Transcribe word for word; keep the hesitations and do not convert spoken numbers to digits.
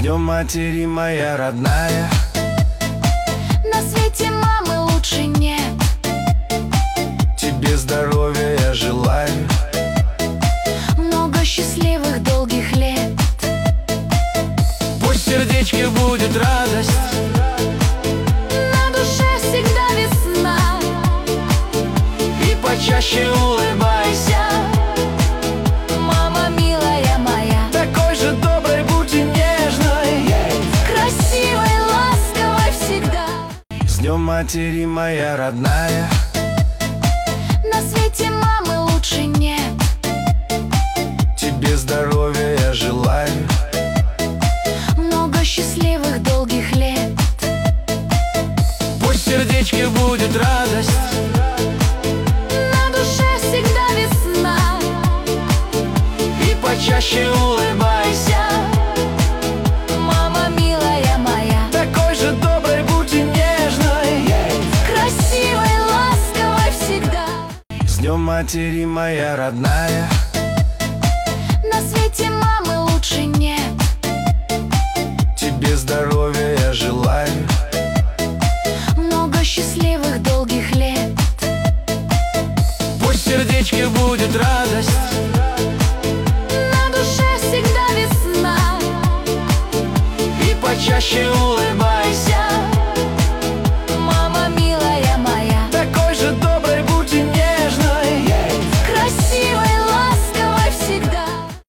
днем матери, моя родная. На свете мамы лучше нет. Тебе здоровья я желаю, много счастливых долгих лет. пусть в сердечке будет радость, на душе всегда весна. и почаще улыбайся. Мама милая моя, Такой же доброй будь и нежной, красивой, ласковой всегда. с днем матери, моя родная. На свете мамы лучше нет. Тебе здоровья я желаю, много счастливых долгих лет. пусть в сердечке будет радость, На душе всегда весна. и почаще улыбайся. Мама милая моя, Такой же доброй будь и нежной, красивой, ласковой всегда. с днем матери, моя родная. На свете мамы лучше нет. Тебе здоровья я желаю, Много счастливых долгих лет. пусть в сердечке будет радость, На душе всегда весна. и почаще улыбайся.